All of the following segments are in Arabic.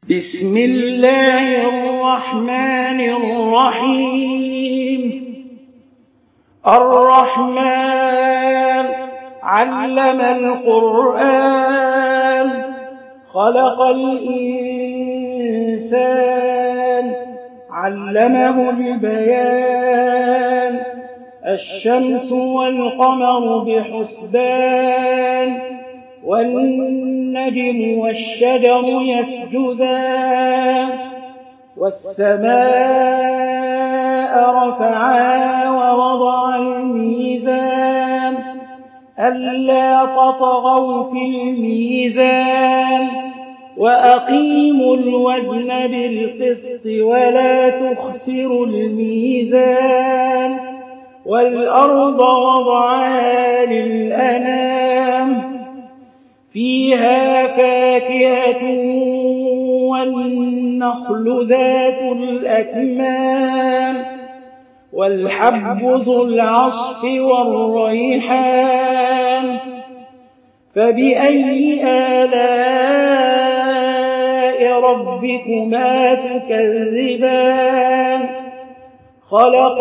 بسم الله الرحمن الرحيم. الرحمن علم القرآن خلق الإنسان علمه البيان الشمس والقمر بحسبان والنجم والشجر يسجدان والسماء رفعها ووضع الميزان ألا تطغوا في الميزان وأقيموا الوزن بالقسط ولا تخسروا الميزان والأرض وضعها للأنام فيها فاكهة والنخل ذات الأكمام والحب ذو العصف والريحان فبأي آلاء ربكما تكذبان خلق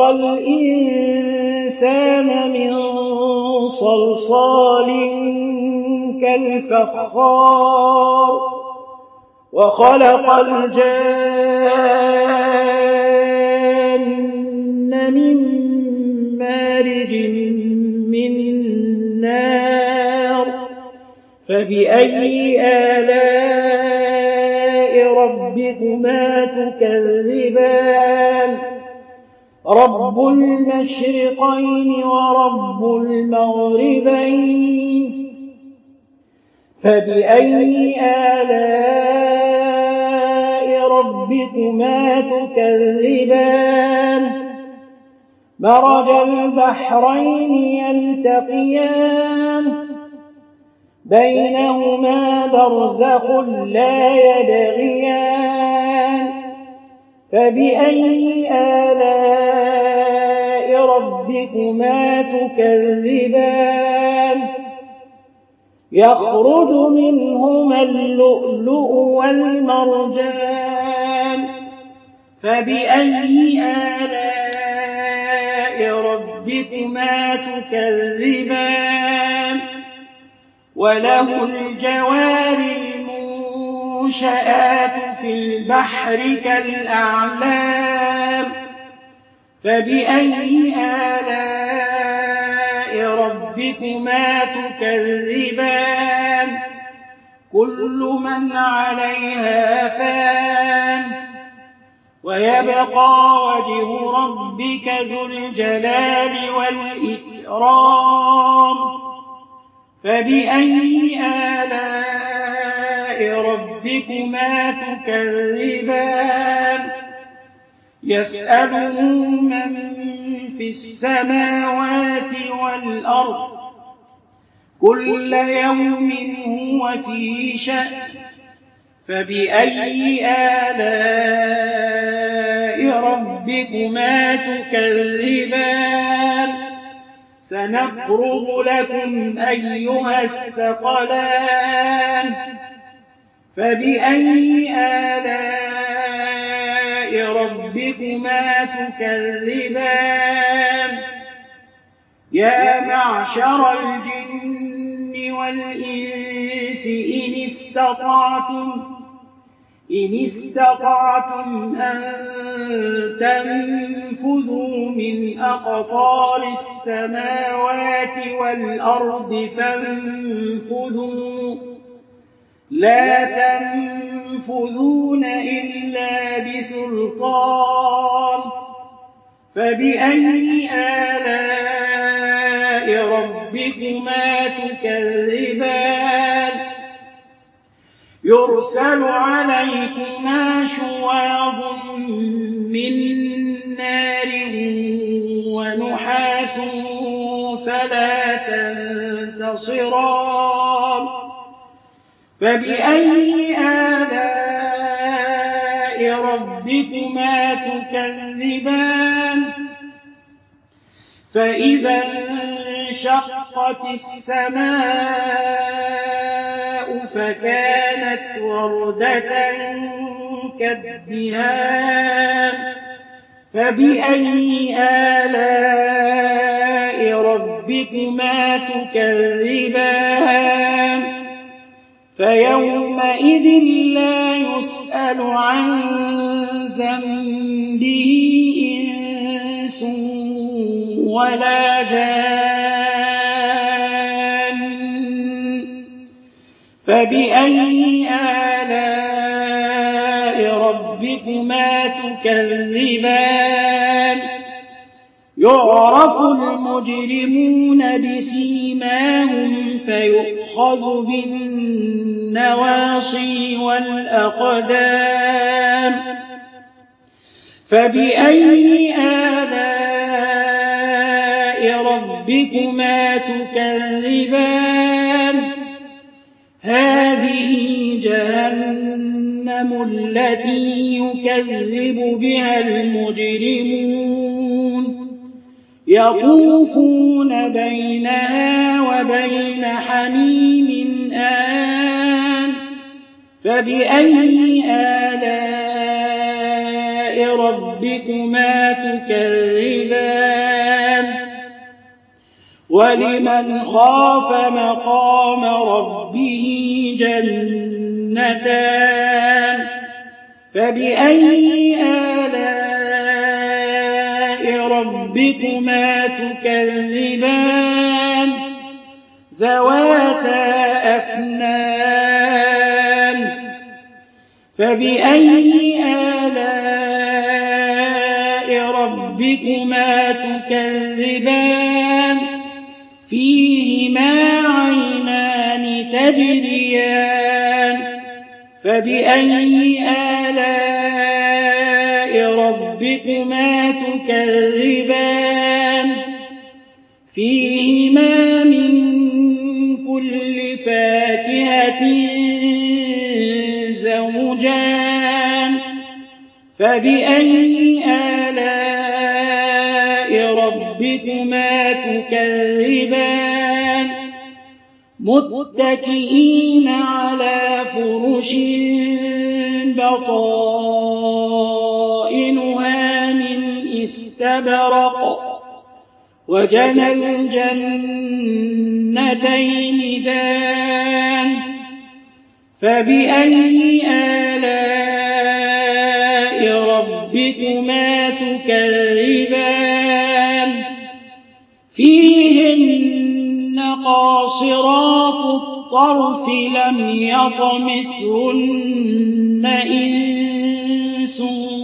الإنسان من صلصال كالفخار وخلق الجان من مارج من نار فبأي آلاء ربكما تكذبان رب المشرقين ورب المغربين فبأي آلاء ربكما تكذبان مرج البحرين يلتقيان بينهما برزخ لا يبغيان فبأي آلاء ربكما تكذبان يخرج منهما اللؤلؤ والمرجان فبأي آلاء ربكما تكذبان وله الجوار المنشآت في البحر كالأعلام فبأي آلاء ربكما تكذبان كل من عليها فان ويبقى وجه ربك ذو الجلال والإكرام فبأي آلاء ربكما تكذبان يسأله من في السماوات والأرض كل يوم هو في شأن فبأي آلاء ربكما تكذبان سنفرغ لكم أيها الثقلان فبأي آلاء ربكما تكذبان يا معشر الجن والإنس إن استطعتم أن تنفذوا من أقطار السماوات والأرض فانفذوا لا تنفذون إلا بسلطان فبأي آلاء ربكما تكذبان يرسل عليكما شواظ من نار ونحاس فلا تنتصران فبأي آلاء ربكما تكذبان فإذا انشقت السماء فكانت وردة تكذبان فبأي آلاء ربكما تكذبان فيومئذ لا يسأل عن ذنبه إنس ولا جان فبأي آلاء ربكما تكذبان يعرف المجرمون بسيماهم فيؤخذ بالنواصي والأقدام فبأي آلاء ربكما تكذبان هذه جهنم التي يكذب بها المجرمون يطوفون بينها وبين حميم آن فبأي آلاء ربكما تكذبان ولمن خاف مقام ربه جنتان فبأي آلاء ربكما تكذبان ذواتا أفنان فبأي آلاء ربكما تكذبان فيهما عينان تجريان فبأي آلاء ربكما تكذبان فيهما من كل فاكهة زوجان فبأي آلاء ربكما تكذبان متكئين على فرش بطائنها من استبرق وجنى الجنتين دان فبأي آلاء ربكما تكذبان فيهن قاصرات الطرف لم يطمثهن إنس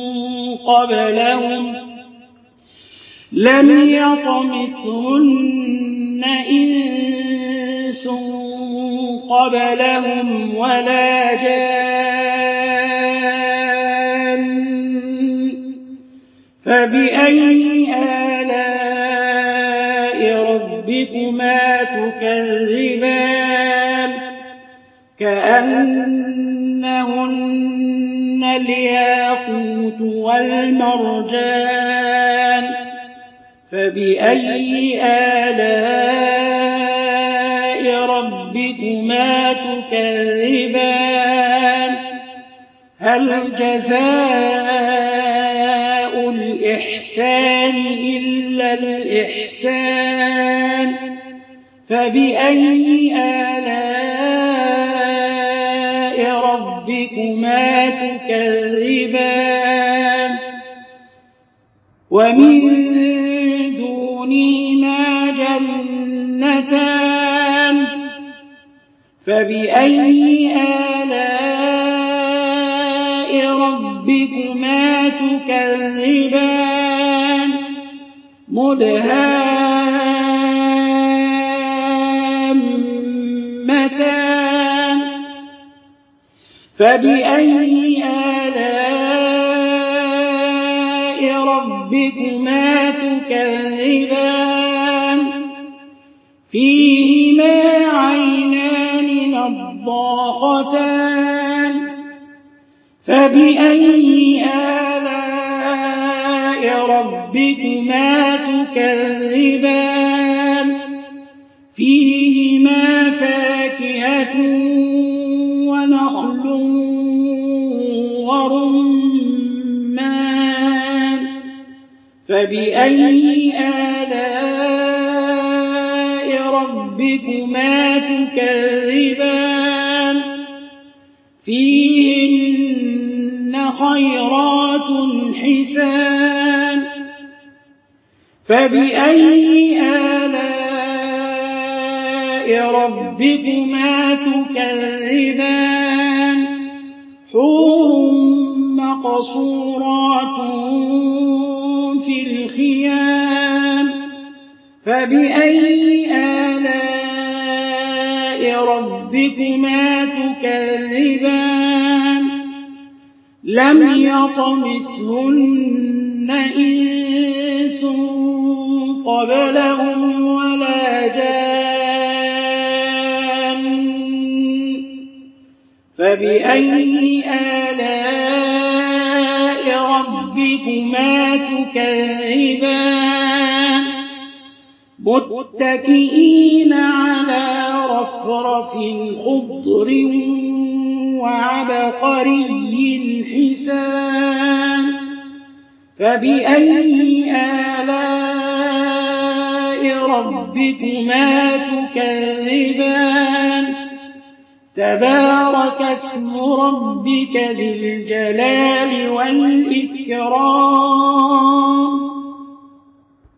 قبلهم ولا جان فبأي آلاء ربكما تكذبان كأنهن الياقوت والمرجان فبأي آلاء ربكما تكذبان هل جزاء الإحسان إلا الإحسان فبأي آلاء ربكما تكذبان ومن دونهما جنتان فبأي آلاء ربكما تكذبان مدهامتان فبأي آلاء ربكما تكذبان فيهما عينان نضاختان فبأي آلاء ربكما تكذبان فيهما فاكهة ونخل ورمان فبأي آلاء ربكما تكذبان فيهن خيرات حسان فبأي آلاء ربكما تكذبان حور مقصورات في الخيام فبأي آلاء ربكما تكذبان لم يطمثهن إنس قبلهم ولا جان فبأي آلاء ربكما تكذبان متكئين على رفرف خضر وعبقري حسان فبأي آلاء ربكما تكذبان تبارك اسم ربك ذي الجلال والإكرام